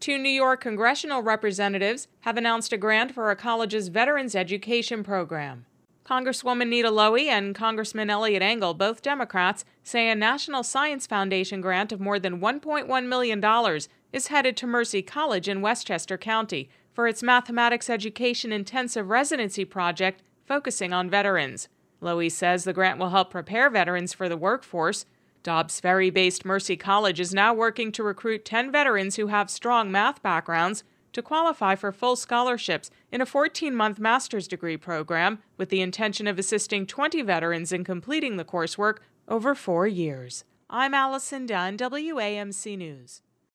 Two New York congressional representatives have announced a grant for a college's veterans education program. Congresswoman Nita Lowey and Congressman Eliot Engel, both Democrats, say a National Science Foundation grant of more than $1.1 million is headed to Mercy College in Westchester County for its mathematics education intensive residency project focusing on veterans. Lowey says the grant will help prepare veterans for the workforce. Dobbs Ferry-based Mercy College is now working to recruit 10 veterans who have strong math backgrounds to qualify for full scholarships in a 14-month master's degree program, with the intention of assisting 20 veterans in completing the coursework over 4 years. I'm Allison Dunn, WAMC News.